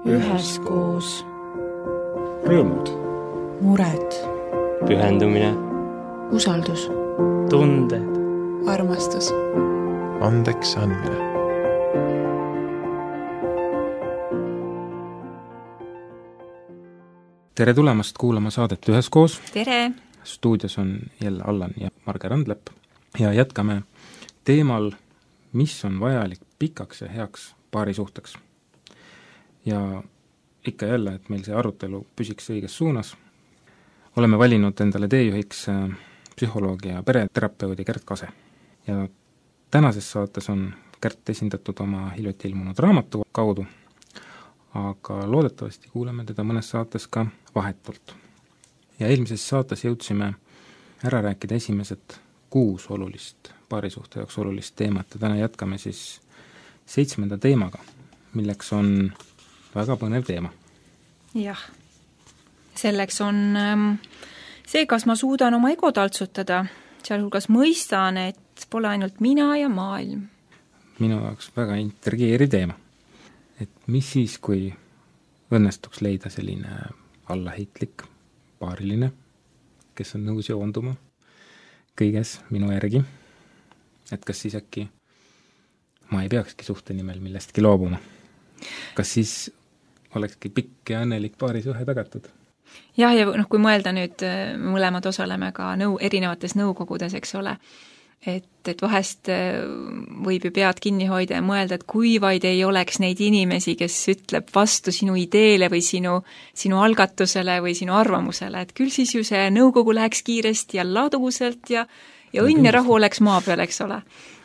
üheskoos. Rõõmud, mured, pühendumine, usaldus, tunded, armastus, andeks andmine. tere tulemast kuulama saadet Üheskoos. Tere! Stuudios on jälle Allan ja Marge Randlepp ja jätkame teemal, mis on vajalik pikaks ja heaks paarisuhteks. Ja ikka jälle, et meil see arutelu püsiks õiges suunas. Oleme valinud endale teejuhiks psühholoogi ja pereterapeudi Kärt Kase. Ja tänases saates on Kärt esindatud oma hiljuti ilmunud raamatu kaudu, aga loodetavasti kuuleme teda mõnes saates ka vahetult. Ja eelmises saates jõudsime ära rääkida esimesed 6 olulist, paarisuhte jaoks olulist teemat ja täna jätkame siis 7. teemaga, milleks on väga põnev teema. Jah, selleks on see, kas ma suudan oma ego taltsutada, sealhulgas mõistan, et pole ainult mina ja maailm. Minu jaoks väga intrigeeriv teema. Et mis siis, kui õnnestuks leida selline allaheitlik paariline, kes on nõus joonduma kõiges minu järgi, et kas siis äkki ma ei peakski suhte nimel millestki loobuma. Kas siis olekski pikk ja õnnelik paarisuhe tagatud? Jah, ja kui mõelda nüüd, mõlemad osaleme ka erinevates nõukogudes, eks ole, et vahest võib ju pead kinni hoida ja mõelda, et kui vaid ei oleks neid inimesi, kes ütleb vastu sinu ideele või sinu algatusele või sinu arvamusele, et küll siis ju see nõukogu läheks kiiresti ja laduselt ja õnn ja rahu oleks maa peal, eks ole.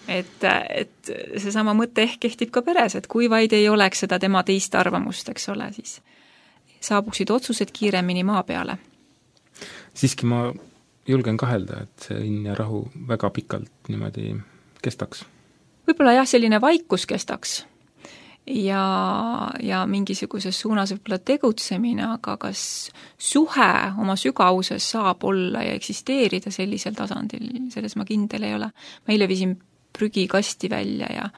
Et seesama mõte ehk kehtib ka peres, et kui vaid ei oleks seda tema teist arvamust, eks ole, siis saabuksid otsused kiiremini maa peale. Siiski ma julgen kahelda, et see õnn ja rahu väga pikalt niimoodi kestaks. Võib-olla jah, selline vaikus kestaks ja mingisuguses suunas võib-olla tegutsemine, aga kas suhe oma sügavuses saab olla ja eksisteerida sellisel tasandil, selles ma kindel ei ole. Ma eile viisin prügikasti välja ja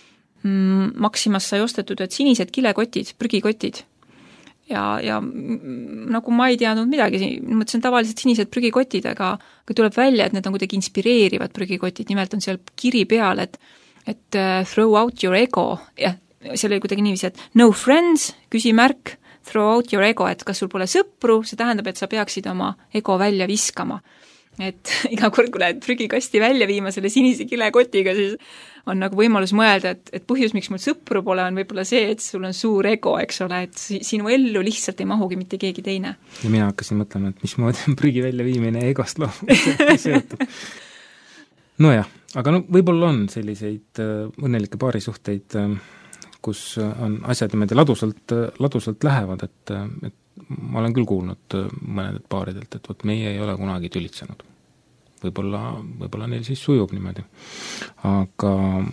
Maximas sai ostetud, et sinised kilekotid, prügikotid. Ja nagu ma ei teadnud midagi, mõtlesin tavaliselt sinised prügikotid, aga tuleb välja, et need on kuidagi inspireerivad prügikotid, nimelt on seal kiri peal, et throw out your ego, ja seal oli kuidagi niiviisi, et no friends, küsimärk, throw out your ego, et kas sul pole sõpru, see tähendab, et sa peaksid oma ego välja viskama. Et iga kord, kui lähed prügikasti välja viima selle sinise kilekotiga, siis on nagu võimalus mõelda, et põhjus, miks mul sõpru pole, on võib-olla see, et sul on suur ego, eks ole, et sinu ellu lihtsalt ei mahugi mitte keegi teine. Ja mina hakkasin mõtlema, et mismoodi on prügi välja viimine egost seotud. Nojah, aga võib-olla on selliseid õnnelikke paarisuhteid, kus on asjad niimoodi ladusalt lähevad, et ma olen küll kuulnud mõnedelt paaridelt, et võt meie ei ole kunagi tülitsenud. Võib-olla neil siis sujub niimoodi. Aga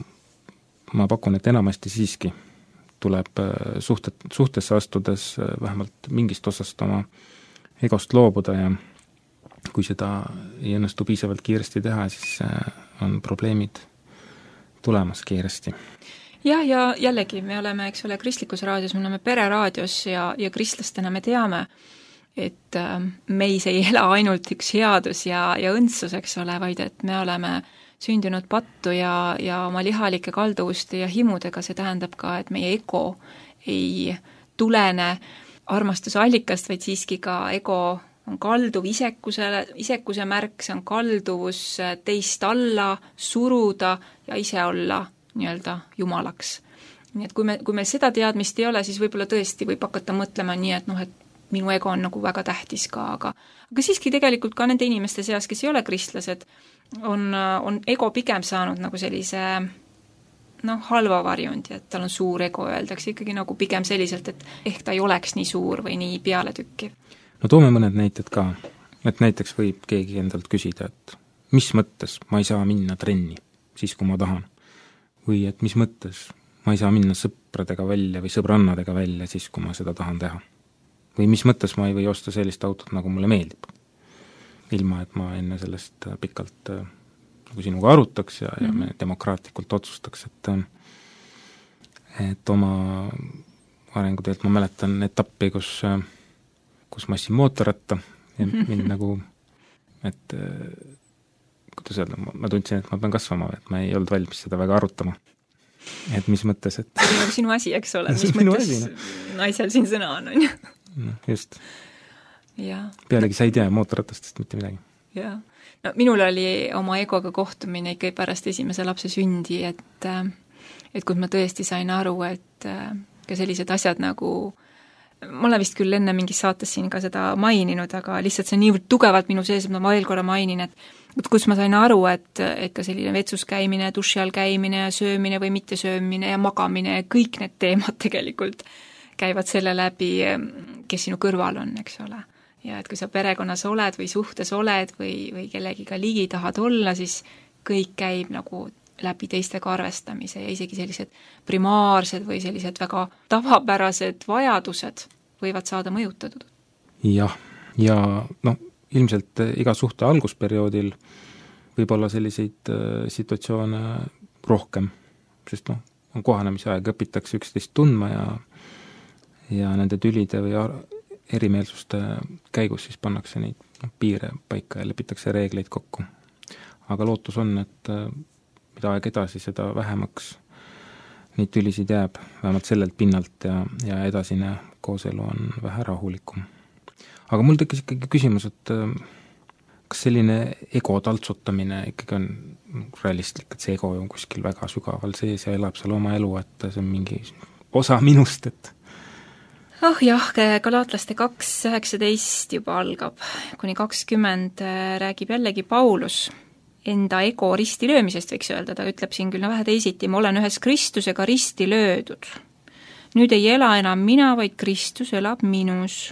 ma pakun, et enamasti siiski tuleb suhtesse astudes vähemalt mingist osast oma egost loobuda ja kui seda ei õnnestu piisavalt kiiresti teha, siis on probleemid tulemas kiiresti. Jah, ja jällegi me oleme, eks ole, kristlikus raadios, me oleme pereraadios ja kristlastena me teame, et meis ei ela ainult üks headus ja õndsus, eks ole, vaid et me oleme sündinud pattu ja oma lihalike kalduvuste ja himudega, see tähendab ka, et meie ego ei tulene armastuse allikast, vaid siiski ka ego on kalduv isekuse märk, see on kalduvus teist alla suruda ja ise olla nii-öelda jumalaks. Nii et kui me seda teadmist ei ole, siis võib-olla tõesti võib hakata mõtlema nii, et minu ego on nagu väga tähtis ka, aga siiski tegelikult ka nende inimeste seas, kes ei ole kristlased, on ego pigem saanud nagu sellise halva varjundi, et tal on suur ego, öeldakse ikkagi nagu pigem selliselt, et ehk ta ei oleks nii suur või nii pealetükkiv. No toome mõned näited ka, et näiteks võib keegi endalt küsida, et mis mõttes ma ei saa minna trenni siis, kui ma tahan. Või et mis mõttes ma ei saa minna sõpradega välja või sõbrannadega välja siis, kui ma seda tahan teha. Või mis mõttes ma ei või osta sellist autot, nagu mulle meeldib. Ilma, et ma enne sellest pikalt nagu sinuga arutaks ja me demokraatlikult otsustaks, et oma arenguteelt ma mäletan etappi, kus ma ostsin mootorratta ja mind nagu, et kuidas öelda, ma tundsin, et ma pean kasvama, et ma ei olnud valmis seda väga arutama. Et mis mõttes, et see on nagu sinu asi, eks ole, mis mõttes naisel siin sõna on ju? No, just. Ja. Pealegi sa ei tea mootorratastest mitte midagi. Jah. No, minul oli oma egoga kohtumine ikka pärast esimese lapse sündi, et kus ma tõesti sain aru, et ka sellised asjad nagu, ma olen vist küll enne mingis saates siin ka seda maininud, aga lihtsalt see on niivõrd tugevalt minu sees, et ma veel korra mainin, et kus ma sain aru, et ka selline vetsus käimine, duši all käimine, söömine või mitte söömine ja magamine ja kõik need teemad tegelikult käivad selle läbi, kes sinu kõrval on, eks ole. Ja et kui sa perekonnas oled või suhtes oled või kellegiga ligi tahad olla, siis kõik käib nagu läbi teistega arvestamise ja isegi sellised primaarsed või sellised väga tavapärased vajadused võivad saada mõjutatud. Jah, ja noh, ilmselt iga suhte algusperioodil võib olla selliseid situatsioone rohkem, sest noh, on kohanemise aeg, õpitakse üksteist tundma ja nende tülide või erimeelsuste käigus siis pannakse neid piire paika ja lepitakse reegleid kokku. Aga lootus on, et mida aeg edasi, seda vähemaks neid tülisid jääb, vähemalt sellelt pinnalt ja edasine kooselu on vähe rahulikum. Aga mul tekkis ikkagi küsimus, et kas selline ego taltsutamine ikkagi on realistlik, et see ego on kuskil väga sügaval sees ja elab seal oma elu, et see on mingi osa minust, et jah, Galatlaste 2.19 juba algab, kuni 20 räägib jällegi Paulus enda ego risti löömisest, võiks öelda, ta ütleb siin küll vähe teisiti, ma olen ühes Kristusega risti löödud. Nüüd ei ela enam mina, vaid Kristus elab minus.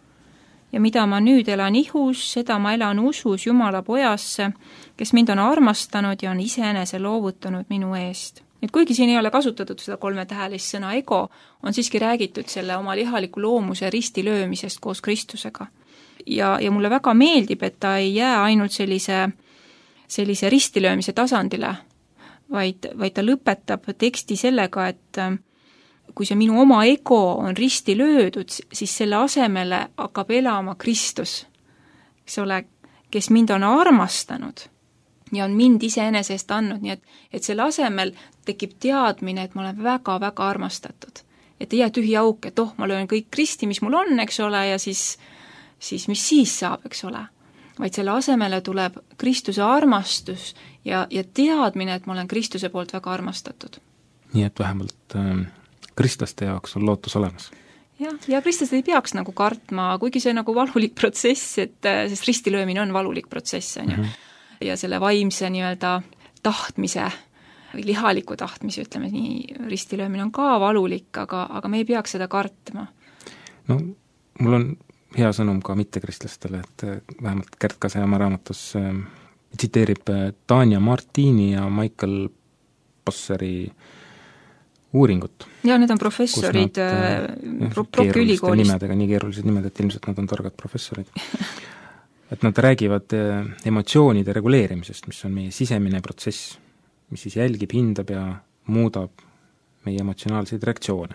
Ja mida ma nüüd elan ihus, seda ma elan usus Jumala pojasse, kes mind on armastanud ja on iseenese loovutanud minu eest. Et kuigi siin ei ole kasutatud seda 3-tähelist sõna ego, on siiski räägitud selle oma lihaliku loomuse risti löömisest koos Kristusega. Ja mulle väga meeldib, et ta ei jää ainult sellise ristilöömise tasandile, vaid ta lõpetab teksti sellega, et kui see minu oma ego on risti löödud, siis selle asemele hakkab elama Kristus, kes ole, kes mind on armastanud ja on mind iseenesest andnud, nii et selle asemel tekib teadmine, et ma olen väga-väga armastatud. Et ei jää tühi auk, et ma löön kõik risti, mis mul on, eks ole, ja siis mis siis saab, eks ole. Vaid selle asemele tuleb Kristuse armastus ja teadmine, et ma olen Kristuse poolt väga armastatud. Nii et vähemalt kristlaste jaoks on lootus olemas. Ja kristlased ei peaks nagu kartma, kuigi see on nagu valulik protsess, sest ristilöömine on valulik protsess, on ju. Ja selle vaimse nii-öelda tahtmise või lihaliku tahtmise, ütleme nii, ristilöömine on ka valulik, aga me ei peaks seda kartma. No, mul on hea sõnum ka mittekristlastele, et vähemalt Gert Kase oma raamatus tsiteerib Tanja Martini ja Michael Bosseri uuringut. Ja need on professorid Brocki ülikoolist. Nimedega, nii keerulised nimed, et ilmselt nad on targad professorid. Et nad räägivad emotsioonide reguleerimisest, mis on meie sisemine protsess, mis siis jälgib, hindab ja muudab meie emotsionaalseid reaktsioone,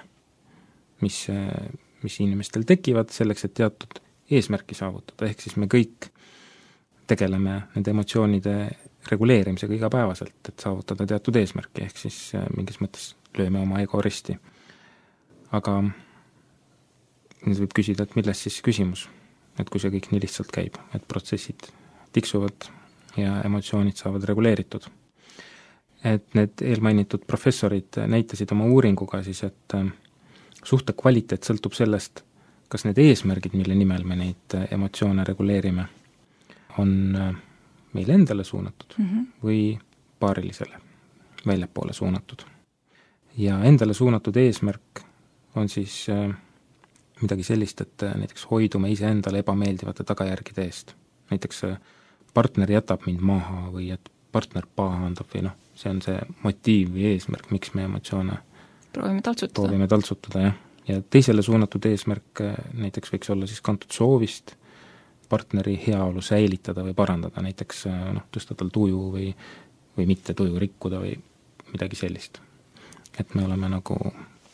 mis inimestel tekivad selleks, et teatud eesmärki saavutada, ehk siis me kõik tegeleme nende emotsioonide reguleerimisega igapäevaselt, et saavutada teatud eesmärki, ehk siis mingis mõttes lööme oma ego risti. Aga nüüd võib küsida, et milles siis küsimus, et kui see kõik nii lihtsalt käib, et protsessid tiksuvad ja emotsioonid saavad reguleeritud. Et need eelmainitud professorid näitasid oma uuringuga siis, et suhte kvaliteet sõltub sellest, kas need eesmärgid, mille nimel me neid emotsioone reguleerime, on meile endale suunatud või paarilisele, väljapoole suunatud. Ja endale suunatud eesmärk on siis midagi sellist, et näiteks hoidume iseendale ebameeldivate tagajärgide eest. Näiteks partner jätab mind maha või et partner pahandab või see on see motiiv või eesmärk, miks me emotsioone proovime taltsutada, jah. Ja teisele suunatud eesmärk näiteks võiks olla siis kantud soovist partneri heaolu säilitada või parandada, näiteks tõsta tal tuju või mitte tuju rikkuda või midagi sellist. Et me oleme nagu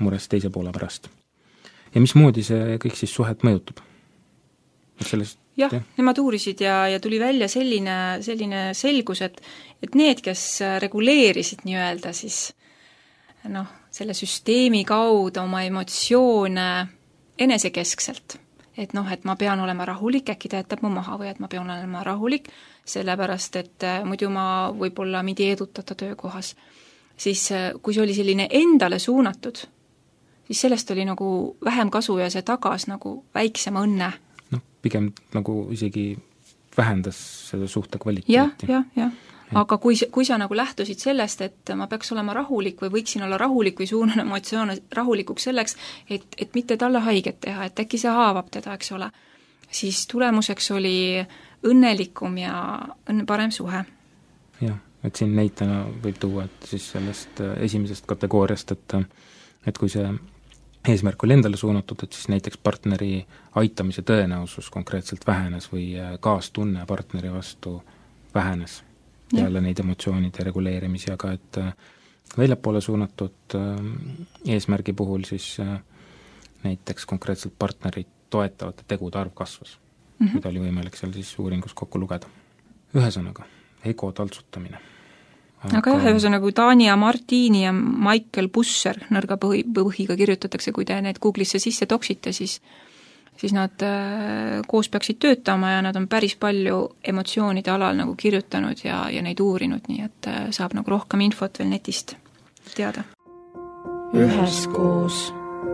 mures teise poole pärast. Ja mismoodi see kõik siis suhet mõjutab? Sellest, jah, nemad uurisid ja tuli välja selline selgus, et need, kes reguleerisid nii-öelda siis selle süsteemi kaudu oma emotsioone enesekeskselt, et ma pean olema rahulik, äkki ta jätab mu maha või et ma pean olema rahulik, sellepärast et muidu ma võib-olla mind ei edutata töökohas. Siis kui see oli selline endale suunatud, siis sellest oli nagu vähem kasu ja see tagas nagu väiksema õnne. Pigem nagu isegi vähendas selle suhte kvaliteeti. Jah. Aga kui sa nagu lähtusid sellest, et ma peaks olema rahulik või võiksin olla rahulik või suunan emotsioone rahulikuks selleks, et mitte talle haiget teha, et äkki see haavab teda, eks ole, siis tulemuseks oli õnnelikum ja parem suhe. Jah, et siin näitena võib tuua, et siis sellest esimesest kategooriast, et kui see eesmärk oli endale suunatud, et siis näiteks partneri aitamise tõenäosus konkreetselt vähenes või kaastunne partneri vastu vähenes peale neid emotsioonide reguleerimisi, aga et väljapoole suunatud eesmärgi puhul siis näiteks konkreetselt partnerit toetavate tegude arv kasvas, mida oli võimalik seal siis uuringus kokku lugeda. Ühesõnaga, ego taltsutamine. Aga jah, ühesõnaga Tanja Martini ja Michael Busser nõrga põhiga kirjutatakse, kui te need Google'isse sisse toksite, siis nad koos peaksid töötama ja nad on päris palju emotsioonide alal nagu kirjutanud ja neid uurinud, nii et saab nagu rohkem infot veel netist teada. Üheskoos.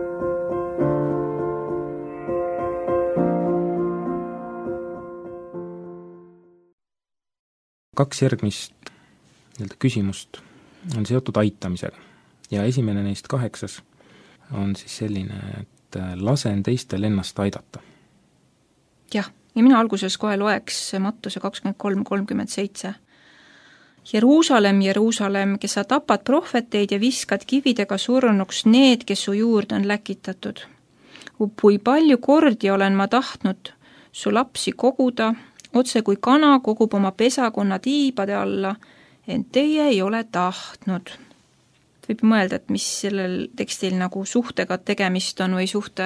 Kaks järgmist küsimust on seotud aitamisega ja esimene neist 8 on siis selline, et lasen teistel ennast aidata. Jah, ja mina alguses kohe loeks Mattuse 23:37. Jeruusalemm, Jeruusalemm, kes sa tapad prohveteid ja viskad kividega surnuks need, kes su juurde on läkitatud. Kui palju kordi olen ma tahtnud su lapsi koguda, otse kui kana kogub oma pesakonna tiibade alla, ent teie ei ole tahtnud. Võib mõelda, et mis sellel tekstil nagu suhtega tegemist on või suhte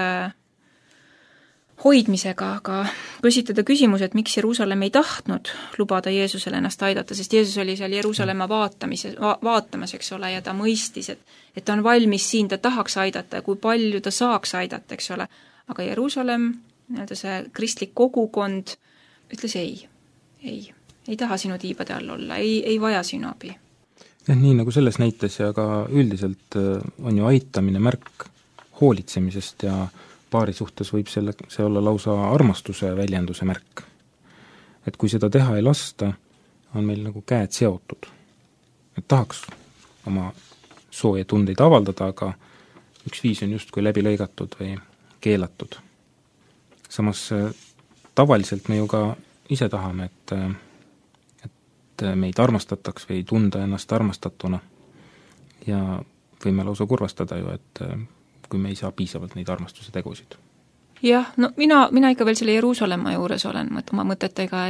hoidmisega, aga kui esitada küsimus, et miks Jeruusalemm ei tahtnud lubada Jeesusele ennast aidata, sest Jeesus oli seal Jeruusalemma vaatamas, eks ole, ja ta mõistis, et ta on valmis siin, ta tahaks aidata ja kui palju ta saaks aidata, eks ole. Aga Jeruusalemm, see kristlik kogukond, ütles ei taha sinu tiibade all olla, ei vaja sinu abi. Ja nii nagu selles näites ja ka üldiselt on ju aitamine märk hoolitsemisest ja paari suhtes võib see olla lausa armastuse väljenduse märk. Et kui seda teha ei lasta, on meil nagu käed seotud. Et tahaks oma sooja tundeid avaldada, aga üks viis on justkui läbi lõigatud või keelatud. Samas tavaliselt me ju ka ise tahame, et meid armastataks või tunda ennast armastatuna ja võime lausa kurvastada ju, et kui me ei saa piisavalt neid armastuse tegusid. Jah, no mina ikka veel selle Jeruusalemma juures olen oma mõtetega,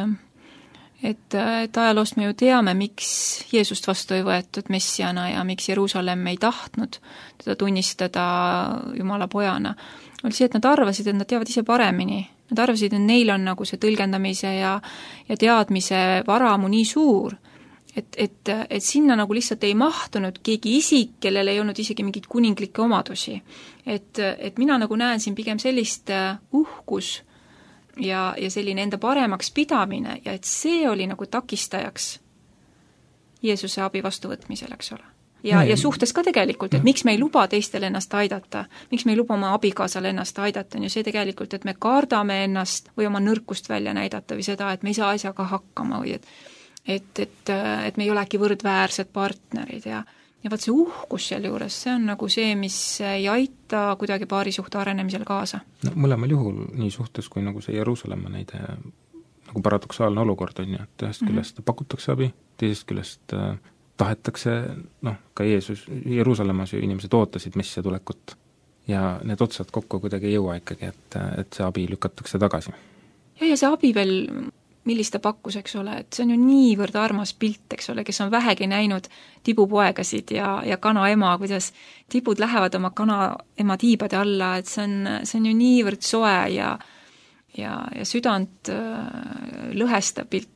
et ajaloost me ju teame, miks Jeesust vastu ei võetud messiana ja miks Jeruusalemm ei tahtnud teda tunnistada Jumala pojana. Oli see, et nad arvasid, et nad teavad ise paremini. Nad arvasid, et neil on nagu see tõlgendamise ja teadmise varamu nii suur, et sinna nagu lihtsalt ei mahtunud keegi isik, kellel ei olnud isegi mingid kuninglikke omadusi. Et mina nagu näen siin pigem sellist uhkus ja selline enda paremaks pidamine ja et see oli nagu takistajaks Jeesuse abi vastuvõtmisel, eks ole. Ja suhtes ka tegelikult, et miks me ei luba teistel ennast aidata, miks me ei luba oma abikaasal ennast aidata, on ju see tegelikult, et me kardame ennast või oma nõrkust välja näidata või seda, et me ei saa asjaga hakkama või et me ei ole äkki võrdväärsed partnerid ja vaat see uhkus seal juures, see on nagu see, mis ei aita kuidagi paari suhte arenemisel kaasa. No mõlemal juhul nii suhtes kui nagu see Jeruusalemma näide nagu paradoksaalne olukord on ju, et ühest küljest pakutakse abi, teisest küljest tahetakse, ka Jeruusalemmas ju inimesed ootasid messia tulekut ja need otsad kokku kuidagi ei jõua ikkagi, et see abi lükatakse tagasi. Ja see abi veel millist ta pakkus, eks ole, et see on ju niivõrd armas pilt, eks ole, kes on vähegi näinud tibupoegasid ja kana ema, kuidas tibud lähevad oma kana ema tiibade alla, et see on ju niivõrd soe ja südant lõhestav pilt,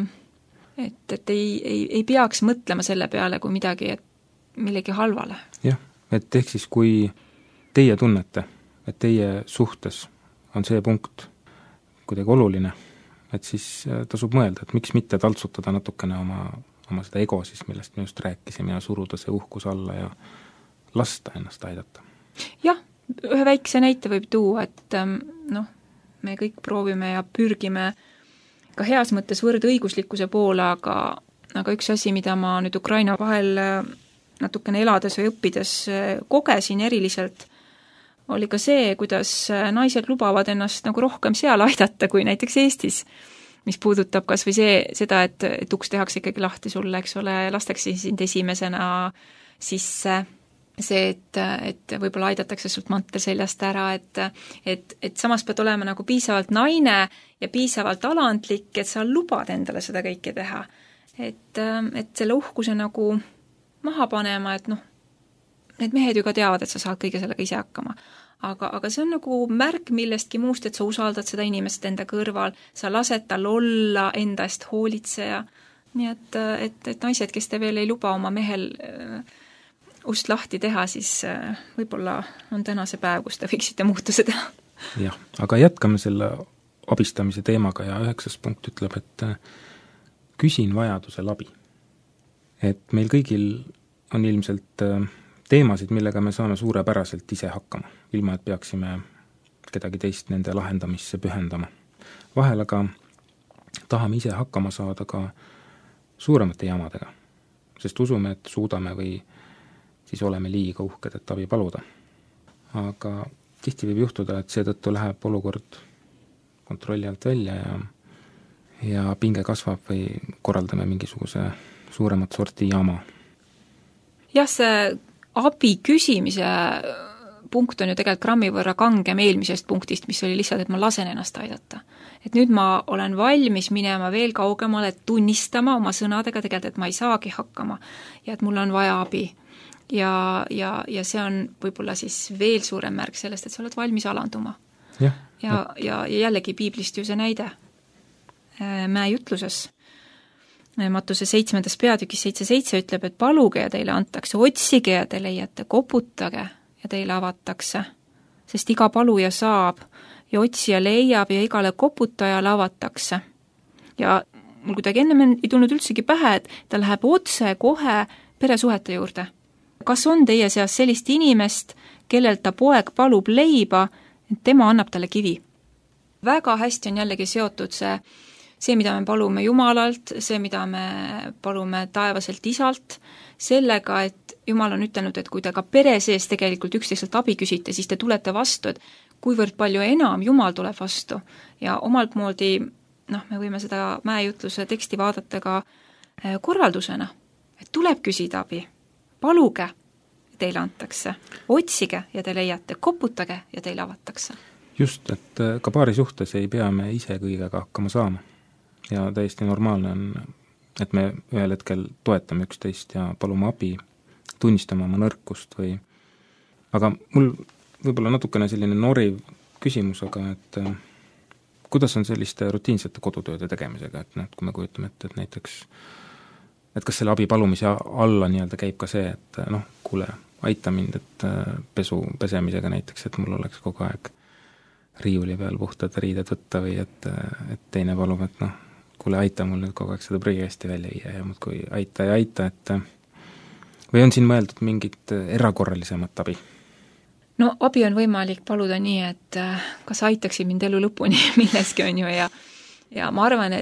et ei peaks mõtlema selle peale kui midagi, et millegi halvale. Jah, et ehk siis kui teie tunnete, et teie suhtes on see punkt kuidagi oluline, et siis tasub mõelda, et miks mitte taltsutada natukene oma seda ego siis, millest me just rääkisime, ja suruda see uhkus alla ja lasta ennast aidata. Jah, ühe väikse näite võib tuua, et me kõik proovime ja pürgime ka heas mõttes võrdõiguslikkuse poole, aga üks asi, mida ma nüüd Ukraina vahel natukene elades või õppides kogesin eriliselt, oli ka see, kuidas naised lubavad ennast nagu rohkem seal aidata kui näiteks Eestis, mis puudutab kas või seda, et uks tehakse ikkagi lahti sulle, eks ole, lastakse sind esimesena sisse, see, et võib-olla aidatakse sult mantel seljast ära, et samas pead olema nagu piisavalt naine ja piisavalt alandlik, et sa lubad endale seda kõike teha. Et selle uhkuse nagu maha panema, et need mehed ju ka teavad, et sa saad kõige sellega ise hakkama. Aga see on nagu märk millestki muust, et sa usaldad seda inimest enda kõrval, sa lased tal olla enda eest hoolitseja. Nii et naised, kes te veel ei luba oma mehel ust lahti teha, siis võib-olla on täna see päev, kus te võiksite muutuse teha. Jah, aga jätkame selle abistamise teemaga ja 9. punkt ütleb, et küsin vajadusel abi. Et meil kõigil on ilmselt teemasid, millega me saame suurepäraselt ise hakkama, ilma et peaksime kedagi teist nende lahendamisse pühendama. Vahel aga tahame ise hakkama saada ka suuremate jamadega, sest usume, et suudame või siis oleme liiga uhked, et abi paluda. Aga tihti võib juhtuda, et seetõttu läheb olukord kontrolli alt välja ja pinge kasvab või korraldame mingisuguse suuremat sorti jama. Jah, see abi küsimise punkt on ju tegelikult grammi võrra kangem eelmisest punktist, mis oli lihtsalt, et ma lasen ennast aidata. Et nüüd ma olen valmis minema veel kaugemale, tunnistama oma sõnadega tegelikult, et ma ei saagi hakkama ja et mul on vaja abi. Ja see on võib-olla siis veel suurem märk sellest, et sa oled valmis alanduma. Ja jällegi piiblist ju see näide mäejutluses. Mattuse 7. peatükis 7.7 ütleb, et paluge ja teile antakse, otsige ja te leiate, koputage ja teile avatakse, sest iga paluja saab ja otsija leiab ja igale koputajale avatakse. Ja mul kuidagi enne ei tulnud üldsegi pähe, et ta läheb otse kohe peresuhete juurde. Kas on teie seas sellist inimest, kellelt ta poeg palub leiba, et tema annab talle kivi? Väga hästi on jällegi seotud see, mida me palume Jumalalt, see, mida me palume taevaselt isalt, sellega, et Jumal on ütelnud, et kui te ka pere sees tegelikult üksteiselt abi küsite, siis te tulete vastu, et kuivõrd palju enam Jumal tuleb vastu. Ja omalt moodi, me võime seda mäejutluse teksti vaadata ka korraldusena, et tuleb küsida abi, paluge, teile antakse, otsige ja te leiate, koputage ja teile avatakse. Just, et ka paari suhtes ei pea me ise kõigega hakkama saama. Ja täiesti normaalne on, et me ühel hetkel toetame üksteist ja palume abi, tunnistame oma nõrkust või... Aga mul võib-olla natukene selline noriv küsimus, aga et kuidas on selliste rutiinsete kodutööde tegemisega, et kui me kujutame et näiteks, et kas selle abi palumise alla nii-öelda käib ka see, et kuule, aita mind, et pesu pesemisega näiteks, et mul oleks kogu aeg riiuli peal puhtad riided võtta või et teine palub, et kuule, aita mul nüüd kogu aeg seda prügesti välja viia ja muudkui aita, et või on siin mõeldud mingit erakorralisemat abi? No abi on võimalik paluda nii, et kas aitaksid mind elu lõpuni milleski on ju ja ma arvan,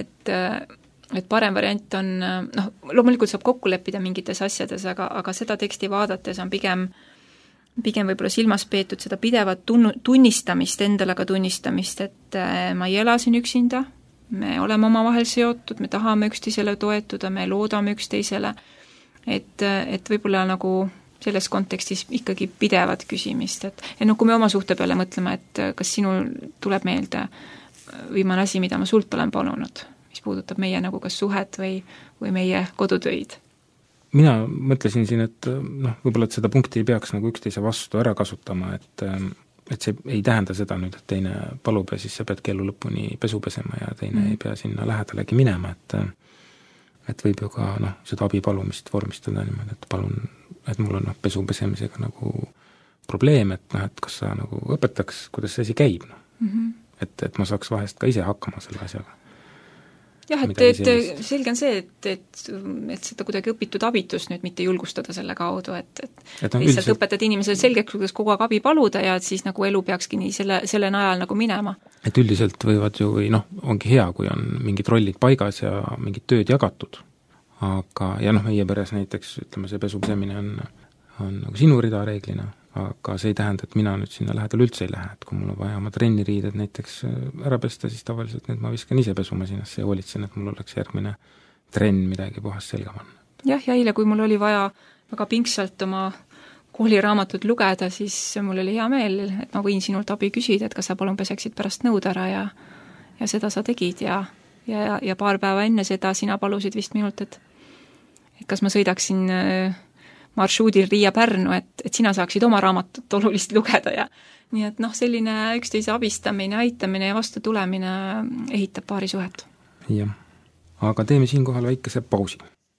et parem variant on, loomulikult saab kokku leppida mingites asjades, aga seda teksti vaadates on pigem võib-olla silmas peetud seda pidevat tunnistamist, endale ka tunnistamist, et ma ei ela siin üksinda, me oleme omavahel seotud, me tahame üksteisele toetuda, me loodame üksteisele, et võib-olla nagu selles kontekstis ikkagi pidevat küsimist, et kui me oma suhte peale mõtleme, et kas sinul tuleb meelde viimane asi, mida ma sult olen palunud, mis mis puudutab meie nagu kas suhet või meie kodutöid. Mina mõtlesin siin, et võib-olla et seda punkti ei peaks nagu üksteise vastu ära kasutama, et see ei tähenda seda nüüd, et teine palub ja siis sa pead elu lõpuni pesu pesema ja teine ei pea sinna lähedalegi minema, et võib ju ka seda abipalumist vormistada niimoodi, et palun, et mul on pesu pesemisega nagu probleem, et kas sa nagu õpetaks, kuidas see asi käib, et ma saaks vahest ka ise hakkama selle asjaga. Jah, et selge on see, et seda kuidagi õpitud abitust nüüd mitte julgustada selle kaudu, et lihtsalt õpetad inimesele selgeks, kuidas kogu aeg abi paluda ja et siis nagu elu peakski nii selle najal nagu minema. Et üldiselt võivad ju, või ongi hea, kui on mingid rollid paigas ja mingid tööd jagatud, aga ja meie peres näiteks, ütleme, see pesupesemine on nagu sinu rida reeglina, aga see ei tähenda, et mina nüüd sinna lähedal üldse ei lähe, et kui mul on vaja oma trenniriided näiteks ära pesta, siis tavaliselt need ma viskan ise pesumasinasse ja hoolitsen, et mul oleks järgmine trenn midagi puhast selga panna. Jah, ja eile, kui mul oli vaja väga pingsalt oma kooliraamatut lugeda, siis mul oli hea meel, et ma võin sinult abi küsida, et kas sa palun peseksid pärast nõud ära ja seda sa tegid ja paar päeva enne seda sina palusid vist minult, et kas ma sõidaksin marsruudil Riia-Pärnu, et sina saaksid oma raamatut olulist lugeda ja nii et selline üksteise abistamine, aitamine ja vastu tulemine ehitab paari suhet. Jah, aga teeme siinkohal väikese pausi.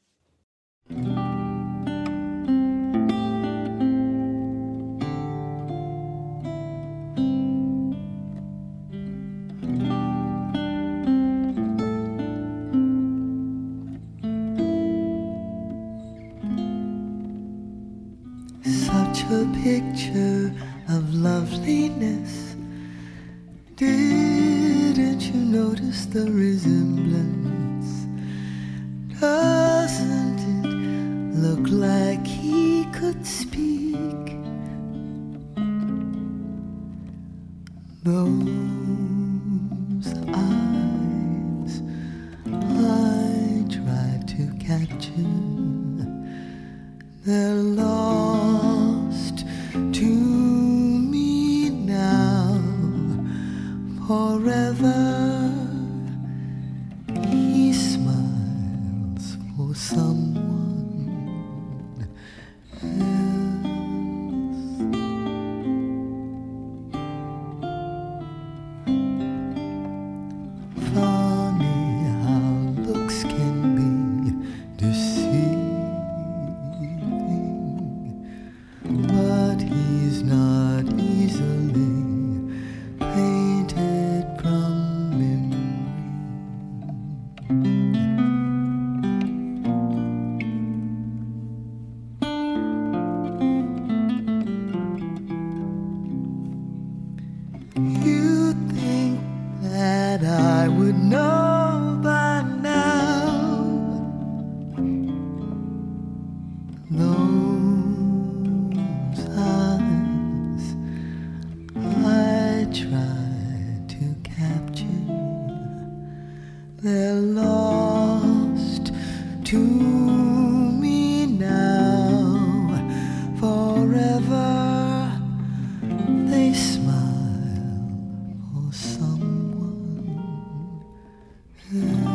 A picture of loveliness. Didn't you notice the resemblance? Doesn't it look like he could speak? Those eyes I tried to capture, they're lost to me now, forever. He smiles for someone else. Funny how looks can be deceiving, but he's not easily painted from memory. You think that I would know by now, those eyes I tried to capture, they're lost to me now, forever. They smile for someone else.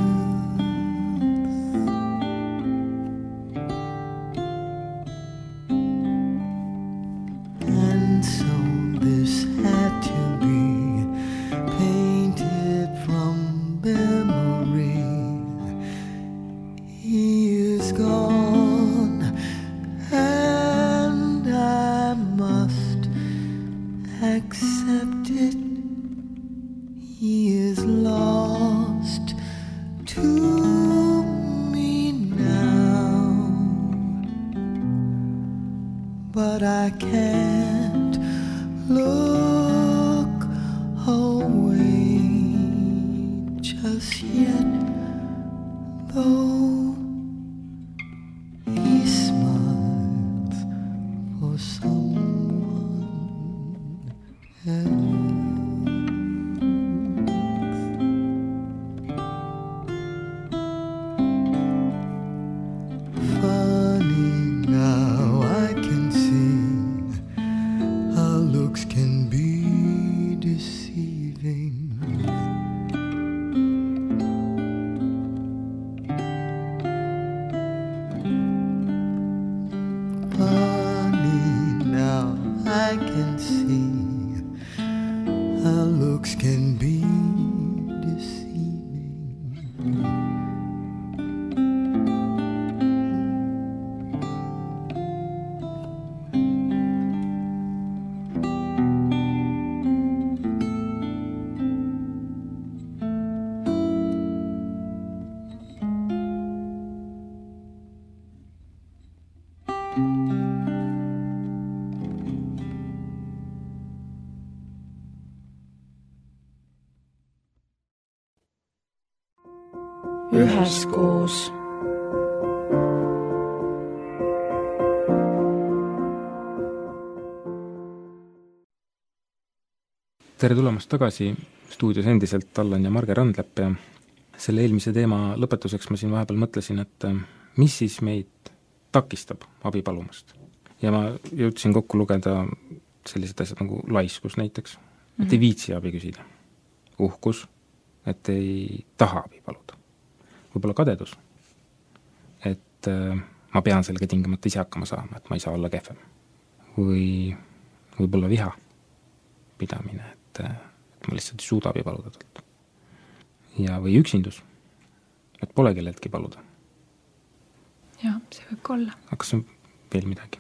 And so this had to be painted from memory. He is gone, and I must accept it. He is lost to me now, but I can't look away just yet, though he smiles for someone else. Funny now I can see how looks can be deceiving, looks can be deceiving. Üheskoos. Tere tulemast tagasi, stuudios endiselt Allan ja Marge Randlepp ja selle eelmise teema lõpetuseks ma siin vahepeal mõtlesin, et mis siis meid takistab abi palumast. Ja ma jõudsin kokku lugeda sellised asjad nagu laiskus näiteks, et ei viitsi abi küsida, uhkus, et ei taha abi paluda, võib-olla kadedus, et ma pean sellega tingimata ise hakkama saama, et ma ei saa olla kehvem, või võib-olla viha pidamine, et ma lihtsalt ei suuda abi paluda talt. Ja või üksindus, et pole kelleltki paluda. Jah, see võib ka olla. Aga kas on veel midagi?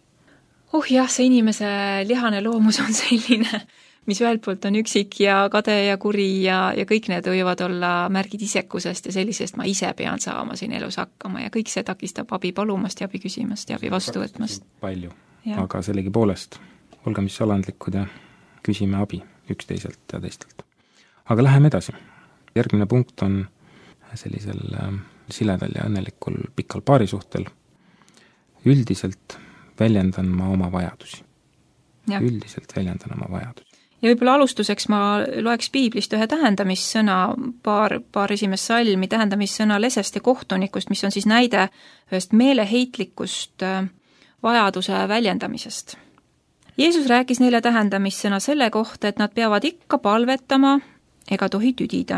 Jah, see inimese lihane loomus on selline, mis ühelt poolt on üksik ja kade ja kuri ja kõik need võivad olla märgid isekusest ja sellisest ma ise pean saama siin elus hakkama ja kõik see takistab abi palumast ja abi küsimast ja abi vastu võtmast. Palju, aga sellegi poolest olge mis alandlikud ja küsime abi üksteiselt ja teistelt. Aga läheme edasi. Järgmine punkt on sellisel siledal ja õnnelikul pikal paarisuhtel. Üldiselt väljendan ma oma vajadusi. Ja. Üldiselt väljendan oma vajadusi. Ja võib-olla alustuseks ma loeks piiblist ühe tähendamissõna, paar esimest salmi, tähendamissõna lesest ja kohtunikust, mis on siis näide ühest meeleheitlikust vajaduse väljendamisest. Jeesus rääkis neile tähendamissõna selle kohta, et nad peavad ikka palvetama ega tohi tüdida.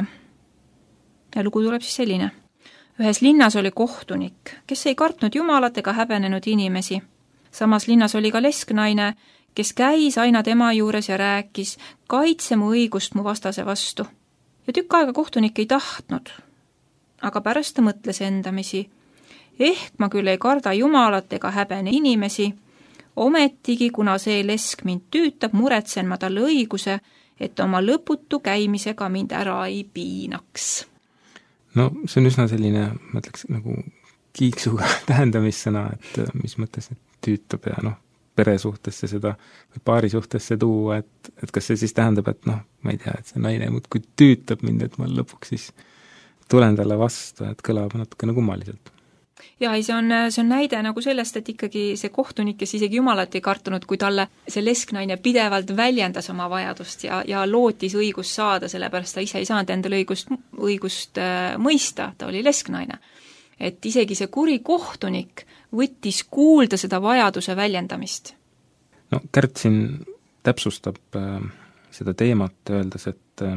Ja lugu tuleb siis selline. Ühes linnas oli kohtunik, kes ei kartnud Jumalat ega häbenenud inimesi. Samas linnas oli ka lesknaine, kes käis aina tema juures ja rääkis, kaitse mu õigust mu vastase vastu. Ja tükk aega kohtunik ei tahtnud, aga pärast ta mõtles endamisi. Ehk ma küll ei karda Jumalat ega häbene inimesi, ometigi, kuna see lesk mind tüütab, muretsen ma talle õiguse, et oma lõputu käimisega mind ära ei piinaks. No see on üsna selline, ma ütleks, nagu kiiksuga tähendamissõna, et mis mõttes tüütab ja pere suhtesse seda või paari suhtesse tuua, et kas see siis tähendab, et ma ei tea, et see naine muudkui tüütab mind, et ma lõpuks siis tulen talle vastu, et kõlab natukene kummaliselt. Ja see on näide nagu sellest, et ikkagi see kohtunik, kes isegi Jumalat ei kartunud, kui talle see lesknaine pidevalt väljendas oma vajadust ja lootis õigust saada, sellepärast ta ise ei saanud endale õigust mõista, ta oli lesknaine. Et isegi see kuri kohtunik võttis kuulda seda vajaduse väljendamist. No Kärt siin täpsustab seda teemat, öeldes,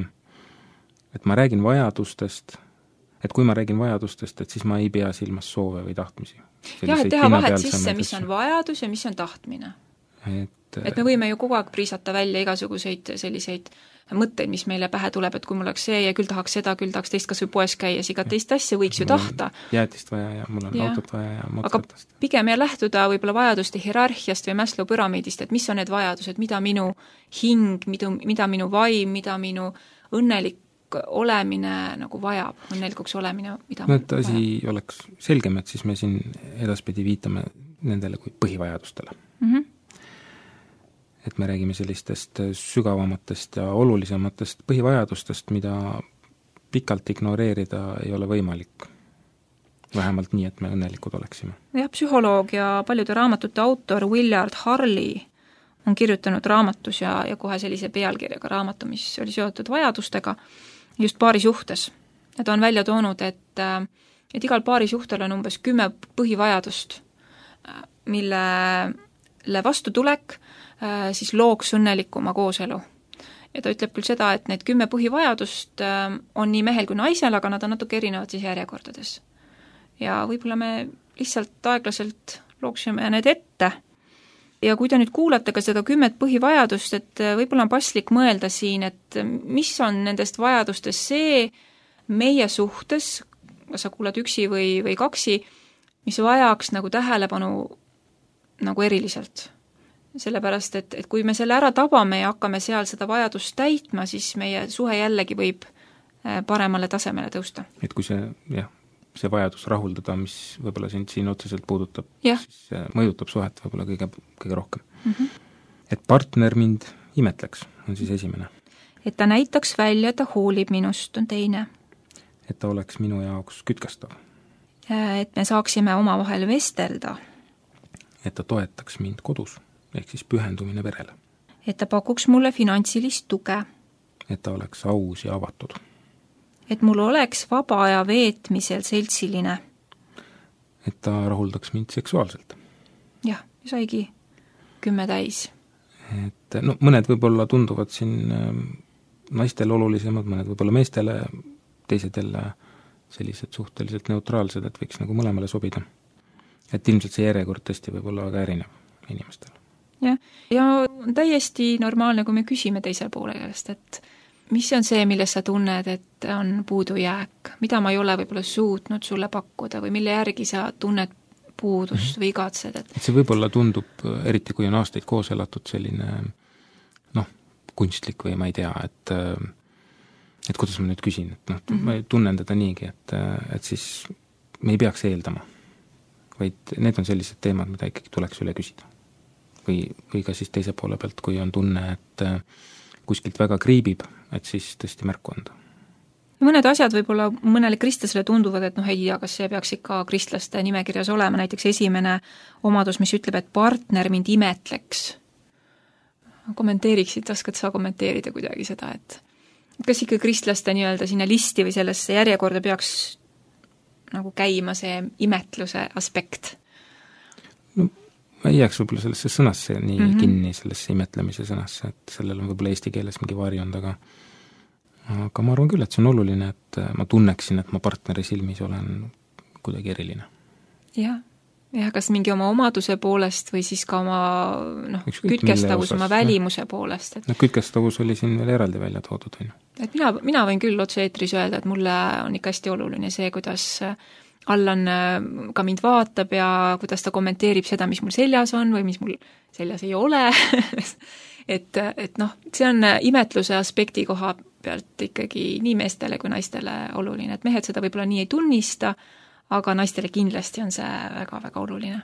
et ma räägin vajadustest, et kui ma räägin vajadustest, et siis ma ei pea silmas soove või tahtmisi. Jah, et teha vahet sisse, mis on vajadus ja mis on tahtmine. Et me võime ju kogu aeg priisata välja igasuguseid selliseid mõtteid, mis meile pähe tuleb, et kui mul oleks see ja küll tahaks seda, küll tahaks teist kas või poes käia, iga teist asja võiks ju tahta. Jäätist vaja ja mul on autot vaja ja motsatast. Aga pigem lähtuda võib-olla vajaduste hierarhiast või Maslow püramiidist, et mis on need vajadused, mida minu hing, mida minu vaim, mida minu õnnelik olemine nagu vajab, õnnelikuks olemine, mida et asi oleks selgem, et siis me siin edaspidi viitame nendele kui põhivajadustele. Et me räägime sellistest sügavamatest ja olulisematest põhivajadustest, mida pikalt ignoreerida ei ole võimalik. Vähemalt nii, et me õnnelikud oleksime. Ja psühholoog ja paljude raamatute autor Willard Harley on kirjutanud raamatus ja kohe sellise pealkirjaga raamatu, mis oli seotud vajadustega just paari suhtes. Ja ta on välja toonud, et igal paari suhtel on umbes 10 põhivajadust, mille vastutulek siis looks õnnelikuma kooselu. Ja ta ütleb küll seda, et need 10 põhivajadust on nii mehel kui naisel, aga nad on natuke erinevad siis järjekordades. Ja võib-olla me lihtsalt aeglaselt looksime need ette Ja kui te nüüd kuulate ka seda 10 põhivajadust, et võib-olla on paslik mõelda siin, et mis on nendest vajadustest see meie suhtes, kas sa kuulad üksi või kaksi, mis vajaks nagu tähelepanu nagu eriliselt. Sellepärast, et kui me selle ära tabame ja hakkame seal seda vajadust täitma, siis meie suhe jällegi võib paremale tasemele tõusta. Et kui see vajadus rahuldada, mis võib-olla siin otseselt puudutab, siis mõjutab suhet võib-olla kõige rohkem. Et partner mind imetleks, on siis esimene. Et ta näitaks välja, et ta hoolib minust, on teine. Et ta oleks minu jaoks kütkestav. Et me saaksime omavahel vestelda. Et ta toetaks mind kodus, ehk siis pühendumine perele. Et ta pakuks mulle finantsilist tuge. Et ta oleks aus ja avatud. Et mul oleks vaba aja veetmisel seltsiline. Et ta rahuldaks mind seksuaalselt. Jah, saigi 10 täis. Et mõned võib-olla tunduvad siin naistele olulisemad, mõned võib-olla meestele, teised jälle sellised suhteliselt neutraalsed, et võiks nagu mõlemale sobida. Et ilmselt see järjekord tõesti võib olla väga erinev inimestel. Ja on täiesti normaalne, kui me küsime teise poole käest, et mis on see, milles sa tunned, et on puudujääk, mida ma ei ole võib-olla suutnud sulle pakkuda või mille järgi sa tunned puudust või igatsed? Et see võib-olla tundub, eriti kui on aastaid koos elatud, selline kunstlik või ma ei tea, et kuidas ma nüüd küsin, et ma tunnen teda niigi, et siis me ei peaks eeldama, vaid need on sellised teemad, mida ikkagi tuleks üle küsida. Või ka siis teise poole pealt, kui on tunne, et kuskilt väga kriibib, et siis tõesti märku anda. Mõned asjad võib-olla mõnele kristlasele tunduvad, et ei tea, kas see peaks ikka kristlaste nimekirjas olema, näiteks esimene omadus, mis ütleb, et partner mind imetleks. Kommenteeriksid, oskad sa kommenteerida kuidagi seda, et kas ikka kristlaste nii-öelda sinna listi või sellesse järjekorda peaks nagu käima see imetluse aspekt? Ma ei jääks võib-olla sellesse sõnasse nii kinni, sellesse imetlemise sõnasse, et sellel on võib-olla eesti keeles mingi varjund, aga ma arvan küll, et see on oluline, et ma tunneksin, et ma partneri silmis olen kuidagi eriline. Ja kas mingi oma omaduse poolest või siis ka oma kütkestavus, oma välimuse poolest? Kütkestavus oli siin veel eraldi välja toodud. Et mina võin küll otse eetris öelda, et mulle on ikka hästi oluline see, kuidas Allan ka mind vaatab ja kuidas ta kommenteerib seda, mis mul seljas on või mis mul seljas ei ole. et see on imetluse aspekti koha pealt ikkagi nii meestele kui naistele oluline, et mehed seda võib-olla nii ei tunnista, aga naistele kindlasti on see väga-väga oluline.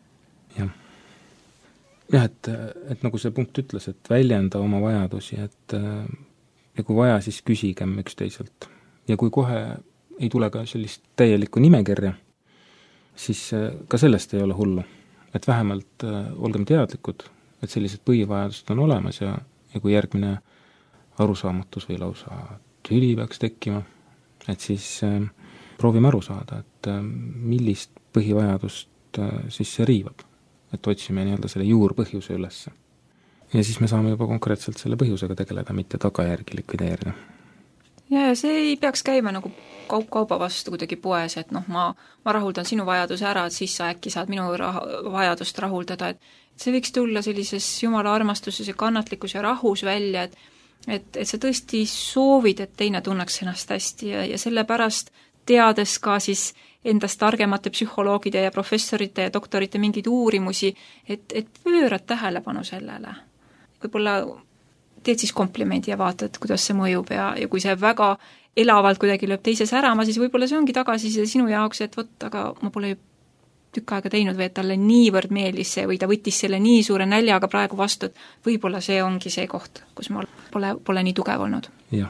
Jah, et nagu see punkt ütles, et väljenda oma vajadusi, ja kui vaja, siis küsigem üksteiselt. Ja kui kohe ei tule ka sellist täielikku nimekirja, siis ka sellest ei ole hullu. Et vähemalt olgem teadlikud, et sellised põhivajadused on olemas ja kui järgmine arusaamatus või lausa tüli peaks tekkima, et siis proovime aru saada, et millist põhivajadust siis see riivab. Et otsime nii-öelda selle juurpõhjuse ülesse. Ja siis me saame juba konkreetselt selle põhjusega tegeleda, mitte tagajärgi likvideerida. Ja see ei peaks käima nagu kaupa vastu kuidagi poes, et ma rahuldan sinu vajaduse ära, et siis sa äkki saad minu vajadust rahuldada, et see võiks tulla sellises Jumala armastuses ja kannatlikkus ja rahus välja, et sa tõesti soovid, et teine tunneks ennast hästi ja sellepärast teades ka siis endast targemate psühholoogide ja professorite ja doktorite mingeid uurimusi, et pöörad tähelepanu sellele. Võib-olla teed siis komplimendi ja vaatad, kuidas see mõjub ja kui see väga elavalt kuidagi lööb teises ärama, siis võib-olla see ongi tagasi sinu jaoks, et aga ma pole tükk aega teinud või et talle niivõrd meeldis see või ta võttis selle nii suure näljaga praegu vastu, et võib-olla see ongi see koht, kus ma pole nii tugev olnud. Jah.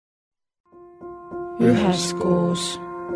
Üheskoos.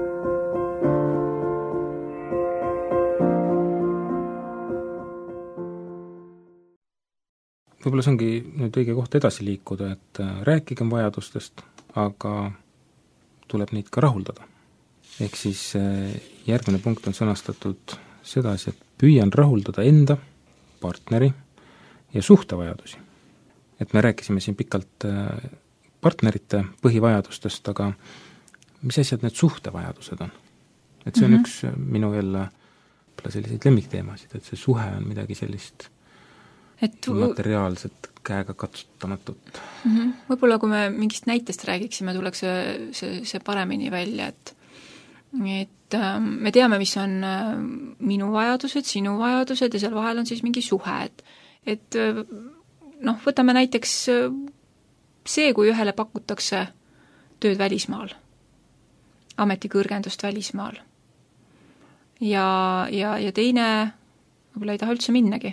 Võib-olla see ongi nüüd õige koht edasi liikuda, et rääkigem vajadustest, aga tuleb neid ka rahuldada. Ehk siis järgmine punkt on sõnastatud sedasi, et püüan rahuldada enda, partneri ja suhtevajadusi. Et me rääkisime siin pikalt partnerite põhivajadustest, aga mis asjad need suhtevajadused on? Et see on üks minu jälle selliseid lemmikteemasid, et see suhe on midagi sellist et materiaalset käega katsutamatut. Võib-olla kui me mingist näitest räägiksime, tuleks see paremini välja, et me teame, mis on minu vajadused, sinu vajadused ja seal vahel on siis mingi suhe, et noh, võtame näiteks see, kui ühele pakutakse tööd välismaal, ametikõrgendust välismaal ja teine võib-olla ei taha üldse minnagi.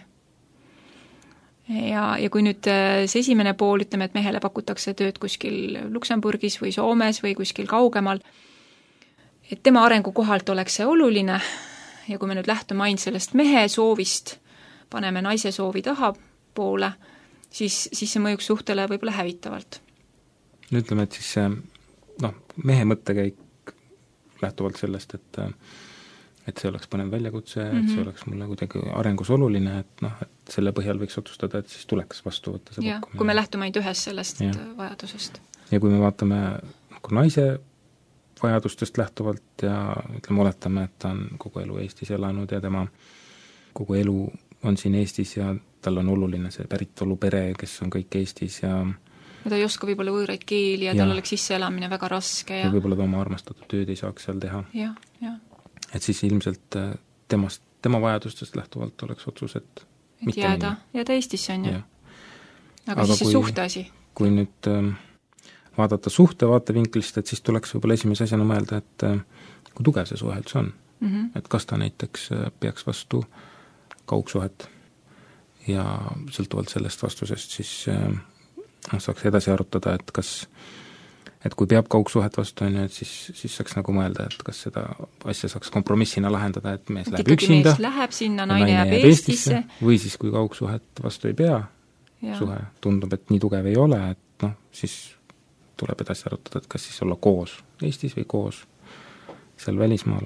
Ja kui nüüd see esimene pool, ütleme, et mehele pakutakse tööd kuskil Luksemburgis või Soomes või kuskil kaugemal, et tema arengukohalt oleks see oluline ja kui me nüüd lähtume ainult sellest mehe soovist, paneme naise soovi taha poole, siis see mõjuks suhtele võib-olla hävitavalt. Ütleme, et siis mehe mõttekäik lähtuvalt sellest, et see oleks põnev väljakutse, et see oleks mulle kuidagi arengus oluline, et selle põhjal võiks otsustada, et siis tuleks vastu võtta see pakkumine. Kui me lähtume ainult ühest sellest vajadusest. Ja kui me vaatame naise vajadustest lähtuvalt ja ütleme, oletame, et ta on kogu elu Eestis elanud ja tema kogu elu on siin Eestis ja tal on oluline see päritolu pere, kes on kõik Eestis ja ta ei oska võib-olla võõraid keeli ja tal oleks sisseelamine väga raske. Ja võib-olla ta oma armastatud tööd ei saaks seal teha. Et siis ilmselt tema vajadustest lähtuvalt oleks otsus, et mitte jääda Eestisse on ju. Aga siis see suhte asi. Kui nüüd vaadata suhte vaatevinklist, et siis tuleks võib-olla esimese asjana mõelda, et kui tugev see suhe üldse on. Et kas ta näiteks peaks vastu kaugsuhet ja sõltuvalt sellest vastusest siis saaks edasi arutada, et kui peab kaugsuhet vastu, et siis saaks nagu mõelda, et kas seda asja saaks kompromissina lahendada, et mees läheb üksinda, mees läheb sinna, naine jääb Eestisse. Või siis, kui kaugsuhet vastu ei pea, suhe tundub, et nii tugev ei ole, et siis tuleb edasi arutada, et kas siis olla koos Eestis või koos seal välismaal.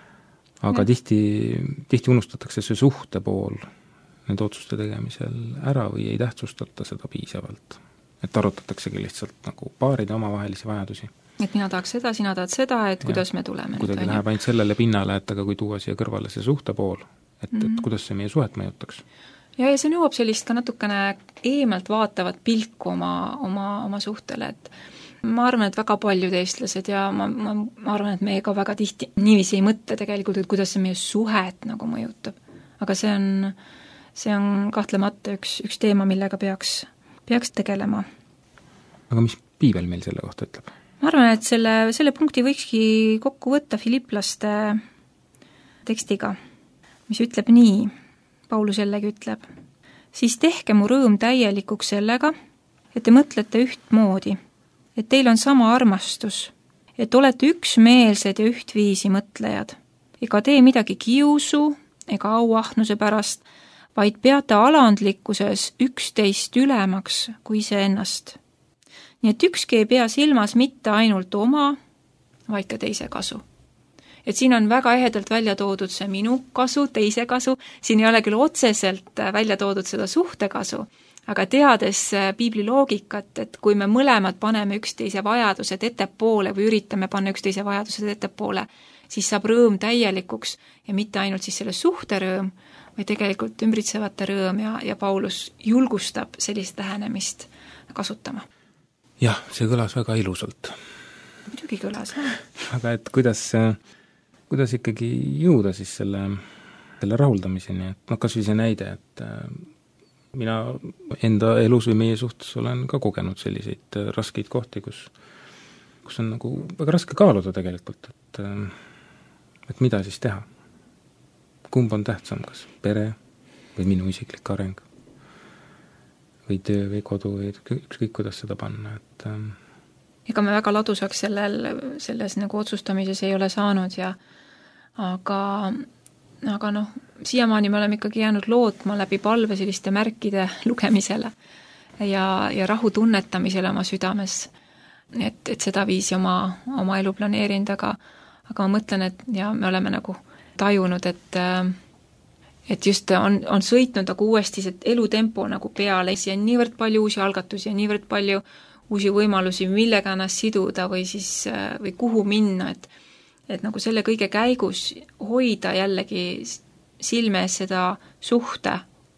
Aga tihti unustatakse see suhte pool nende otsuste tegemisel ära või ei tähtsustata seda piisavalt. Et arutataksegi lihtsalt nagu paaride omavahelisi vajadusi. Et mina tahaks seda, sina tahad seda, et kuidas me tuleme. Kuidagi läheb ainult sellele pinnale, et aga kui tuua siia kõrvale see suhte pool, et kuidas see meie suhet mõjutaks. Ja see nõuab sellist ka natukene eemalt vaatavat pilku oma suhtele, et ma arvan, et väga paljud eestlased ja ma arvan, et meie ka väga tihti niiviisi ei mõtle tegelikult, et kuidas see meie suhet nagu mõjutab. Aga see on kahtlemata üks teema, millega peaks tegelema. Aga mis piibel meil selle kohta ütleb? Ma arvan, et selle punkti võikski kokku võtta Filipplaste tekstiga, mis ütleb nii, Paulus jällegi ütleb, siis tehke mu rõõm täielikuks sellega, et te mõtlete ühtmoodi, et teil on sama armastus, et olete üksmeelsed ja ühtviisi mõtlejad, ega tee midagi kiusu ega auahnuse pärast, vaid peate alandlikkuses üksteist ülemaks kui iseennast. Nii et ükski ei pea silmas mitte ainult oma, vaid ka teise kasu. Et siin on väga ehedalt välja toodud see minu kasu, teise kasu, siin ei ole küll otseselt välja toodud seda suhte kasu, aga teades piibli loogikat, et kui me mõlemad paneme üksteise vajadused ettepoole või üritame panna üksteise vajadused ettepoole, siis saab rõõm täielikuks ja mitte ainult siis selle suhte rõõm, või tegelikult ümbritsevate rõõm ja Paulus julgustab sellist lähenemist kasutama. Jah, see kõlas väga ilusalt. Muidugi kõlas, Aga et kuidas ikkagi jõuda siis selle rahuldamiseni, et kas või see näide, et mina enda elus või meie suhtes olen ka kogenud selliseid raskeid kohti, kus on nagu väga raske kaaluda tegelikult, et mida siis teha. Kumb on tähtsam, kas pere või minu isiklik areng või töö või kodu või ükskõik, kuidas seda panna, et ega me väga ladusaks selles nagu otsustamises ei ole saanud aga siiamaani me oleme ikkagi jäänud lootma läbi palve selliste märkide lugemisele ja rahu tunnetamisele oma südames, et seda viisi oma elu planeerinud, aga ma mõtlen, et me oleme nagu tajunud, et just on sõitnud nagu uuesti see elutempo nagu peale ja niivõrd palju uusi algatusi ja niivõrd palju uusi võimalusi, millega ennast siduda või kuhu minna, et nagu selle kõige käigus hoida jällegi silme ees seda suhte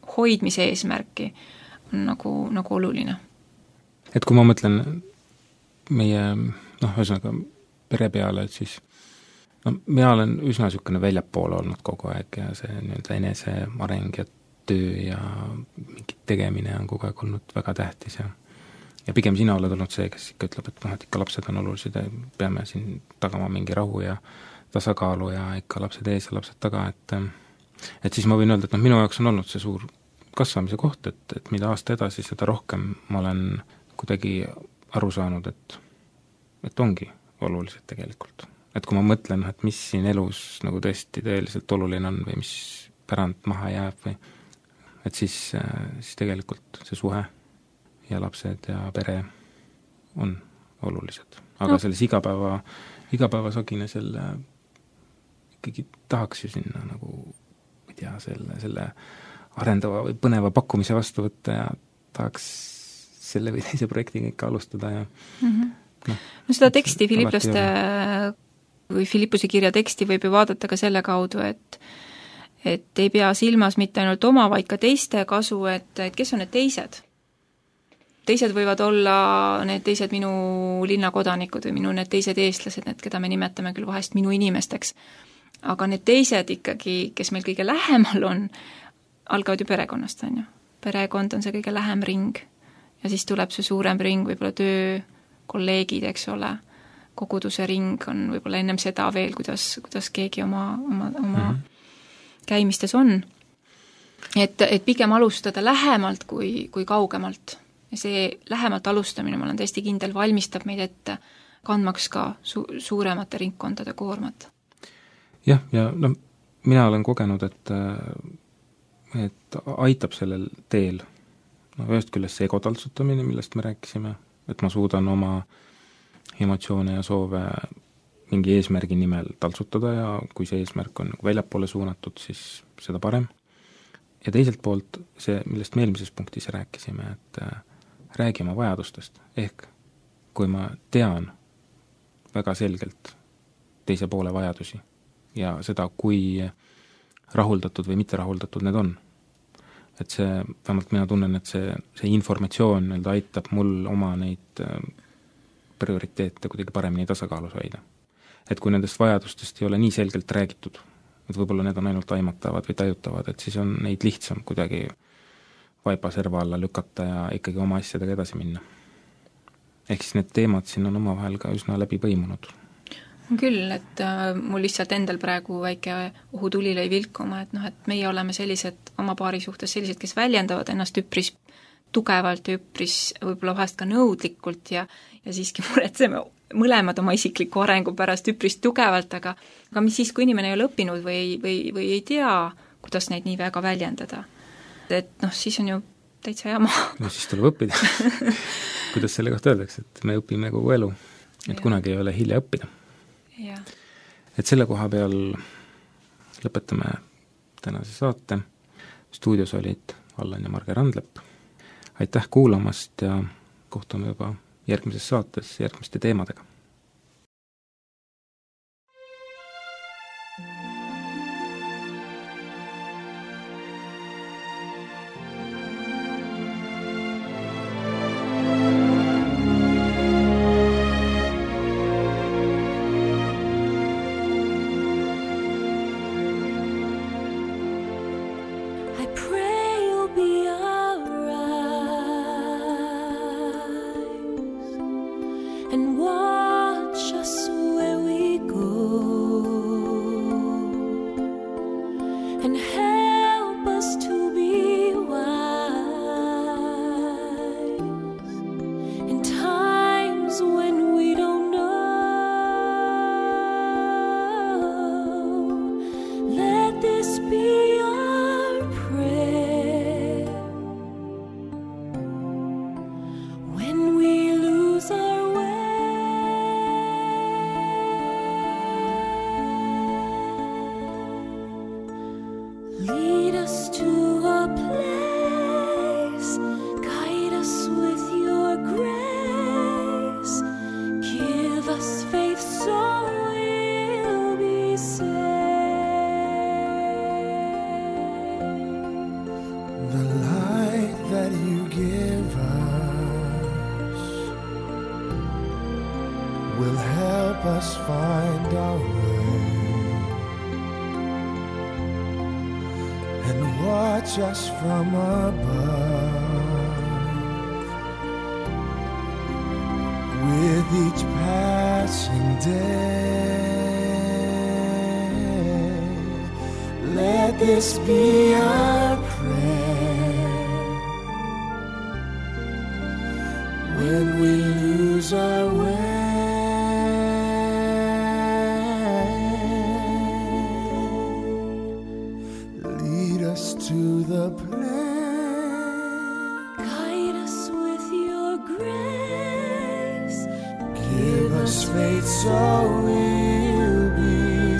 hoidmise eesmärki on nagu oluline. Et kui ma mõtlen meie, ühesõnaga pere peale, et siis mina olen üsna niisugune väljapoole olnud kogu aeg ja see nii-öelda enese areng ja töö ja mingi tegemine on kogu aeg olnud väga tähtis ja pigem sina oled olnud see, kes ikka ütleb, et ikka lapsed on olulised ja peame siin tagama mingi rahu ja tasakaalu ja ikka lapsed ees ja lapsed taga, et siis ma võin öelda, et minu jaoks on olnud see suur kasvamise koht, et mida aasta edasi, seda rohkem ma olen kuidagi aru saanud, et ongi olulised tegelikult. Et kui ma mõtlen, et mis siin elus nagu tõesti tõeliselt oluline on või mis pärand maha jääb või et siis tegelikult see suhe ja lapsed ja pere on olulised. Aga selles igapäevasagine selle ikkagi tahaks ju sinna nagu, ma ei tea, selle arendava või põneva pakkumise vastu võtta ja tahaks selle või teise projektiga ikka alustada ja no seda teksti Filipplaste või Filippuse kirja teksti võib ju vaadata ka selle kaudu, et ei pea silmas mitte ainult oma, vaid ka teiste kasu, et kes on need teised. Teised võivad olla need teised minu linnakodanikud või need teised eestlased, need, keda me nimetame küll vahest minu inimesteks. Aga need teised ikkagi, kes meil kõige lähemal on, algavad ju perekonnast, on ju. Perekond on see kõige lähem ring ja siis tuleb see suurem ring, võib-olla töö, kolleegid, eks ole, koguduse ring on võib-olla ennem seda veel, kuidas keegi oma käimistes on. Et pigem alustada lähemalt kui kaugemalt. Ja see lähemalt alustamine, ma olen täiesti kindel, valmistab meid ette kandmaks ka suuremate ringkondade koormat. Jah, ja mina olen kogenud, et aitab sellel teel ühest küljest see egotaltsutamine, millest me rääkisime, et ma suudan oma emotsioone ja soove mingi eesmärgi nimel taltsutada ja kui see eesmärk on väljapoole suunatud, siis seda parem. Ja teiselt poolt see, millest me eelmises punktis rääkisime, et räägi oma vajadustest. Ehk kui ma tean väga selgelt teise poole vajadusi ja seda, kui rahuldatud või mitte rahuldatud need on. Et see, vähemalt mina tunnen, et see informatsioon aitab mul oma neid prioriteete kuidagi paremini tasakaalus hoida. Et kui nendest vajadustest ei ole nii selgelt räägitud, et võib-olla need on ainult aimatavad või tajutavad, et siis on neid lihtsam kuidagi vaipa serva alla lükata ja ikkagi oma asjadega edasi minna. Ehk siis need teemad siin on omavahel ka üsna läbi põimunud. Küll, et mul lihtsalt endal praegu väike ohutuli lõi vilkuma, et meie oleme sellised oma paari suhtes sellised, kes väljendavad ennast üpris tugevalt ja üpris võib-olla vahest ka nõudlikult ja siiski muretseme mõlemad oma isikliku arengu pärast üpris tugevalt, aga mis siis, kui inimene ei ole õppinud või ei tea, kuidas neid nii väga väljendada. Et siis on ju täitsa jama. No siis tuleb õppida. Kuidas selle kohta öeldakse, et me õpime kogu elu, et kunagi ei ole hilja õppida. Ja. Et selle koha peal lõpetame tänase saate. Stuudios olid Allan ja Marge Randlepp. Aitäh kuulamast ja kohtume juba järgmises saates järgmiste teemadega. And why will help us find our way and watch us from above. With each passing day, let this be our prayer. When we lose our way, lead us to the place. Guide us with your grace. Give us faith so we'll be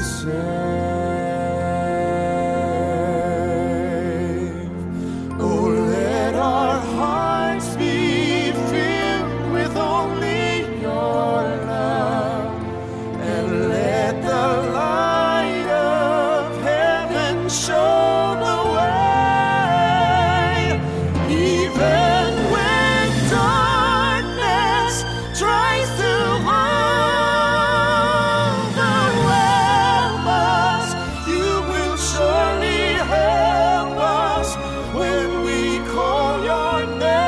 saved. Oh, let our hearts be filled with only your love, and let the light of heaven show the way. Even when darkness tries to overwhelm us, you will surely help us when we call your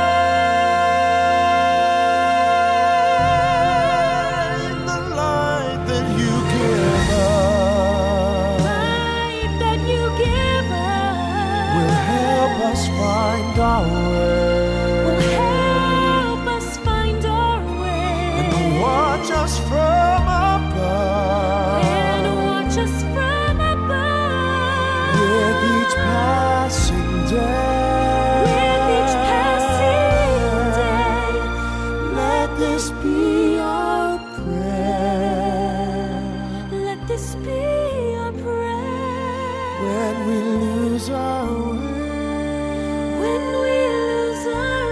name. The light that you give us Light that you give us will help us find our will way help us find our way and watch us from above. and watch us from above. With each passing day, With each passing day, let this be our prayer. let this be our prayer. When we lose our way, When we lose our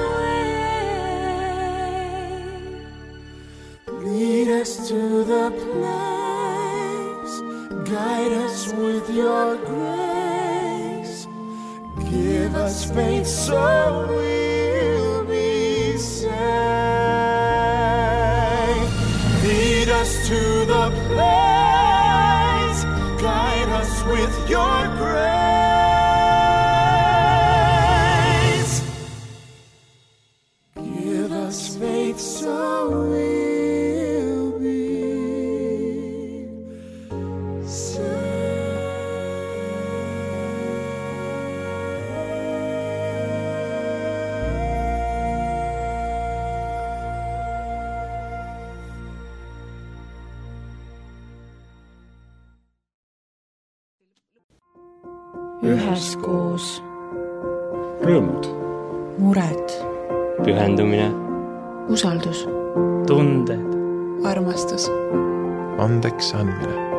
way, lead us to the place. Guide us with your grace. Give us faith so we'll be saved. Lead us to the place. Guide us with your grace. Give us faith so we'll be üheskoos, rõõmud, mured, pühendumine, usaldus, tunded, armastus. andeks andmine